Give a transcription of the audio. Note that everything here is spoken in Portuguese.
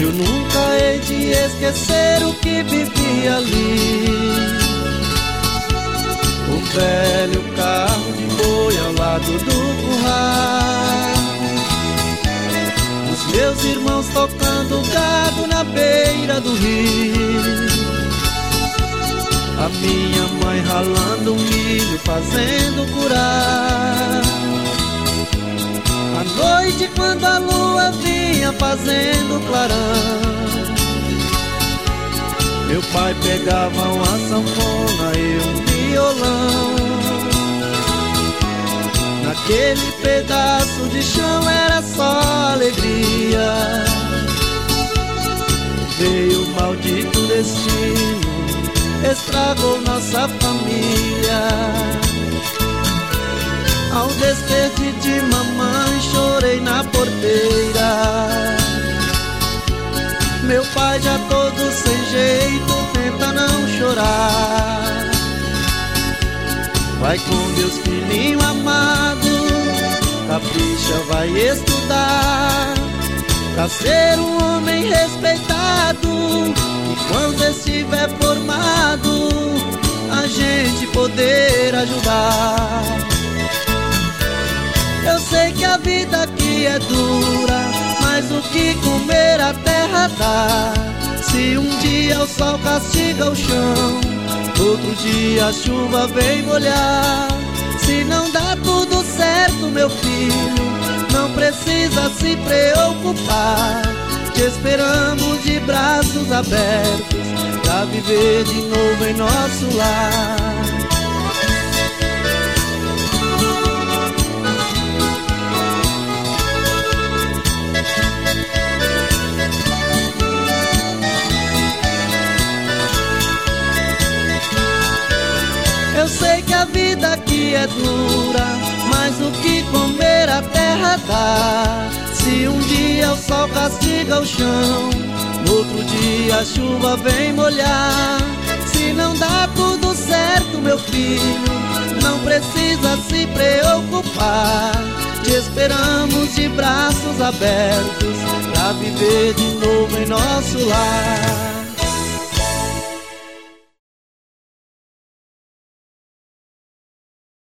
Eu nunca hei de esquecer o que vivi ali. O velho carro de boi ao lado do curral, os meus irmãos tocando gado na beira do rio, a minha mãe ralando milho, fazendo curau. À noite, quando a lua vinha fazendo clarão, meu pai pegava uma sanfona e um violão. Naquele pedaço de chão era só alegria. Veio o maldito destino, estragou nossa família. Ao despedir de mamãe, chorei na porteira. Meu pai já todo sem jeito, tenta não chorar. Vai com Deus, filhinho amado, capricha, vai estudar, pra ser um homem respeitado, e quando estiver formado, a gente poder ajudar. Eu sei que a vida aqui é dura, mas o que comer a terra dá. Se um dia o sol castiga o chão, outro dia a chuva vem molhar. Se não dá tudo certo, meu filho, não precisa se preocupar. Te esperamos de braços abertos pra viver de novo em nosso lar. Eu sei que a vida aqui é dura, mas o que comer a terra dá. Se um dia o sol castiga o chão, no outro dia a chuva vem molhar. Se não dá tudo certo, meu filho, não precisa se preocupar. Te esperamos de braços abertos pra viver de novo em nosso lar.